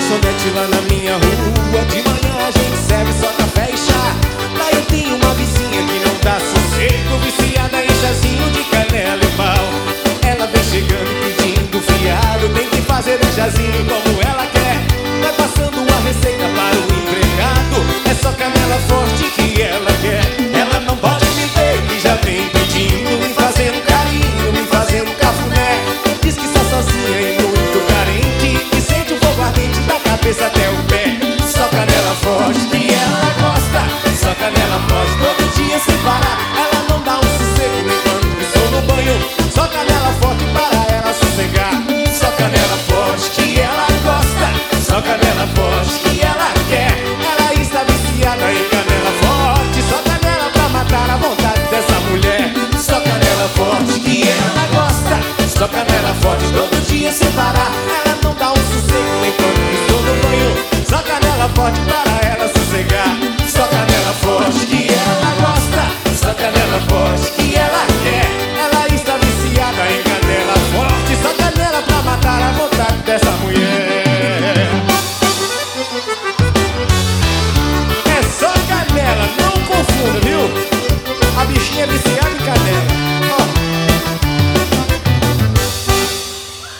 lanchonete lá na minha rua. De manhã a gente serve só café e chá. Lá eu tenho uma vizinha que não dá sossego, viciada em chazinho de canela e pau. Ela vem chegando pedindo fiado, tem que fazer um chazinho como ela quer. Vai passando uma receita para o empregado, é só canela forte que ela quer. Ela não pode me ver que já vem pedindo, me fazendo carinho, me fazendo cafuné. Diz que está sozinha e muito carente, que sente o fogo ardente da cabeça até o pé. Só canela forte que ela gosta, só canela forte todo dia sem parar. Ela não dá um sossego nem quando pisou no banho, só canela forte para ela sossegar. Só canela forte que ela gosta, só canela forte que ela quer. Ela está viciada em canela forte, só canela pra matar a vontade dessa mulher. Só canela forte que ela gosta, só canela forte todo dia sem parar. Ela não dá um sossego nem quando pisou no banho, só canela forte para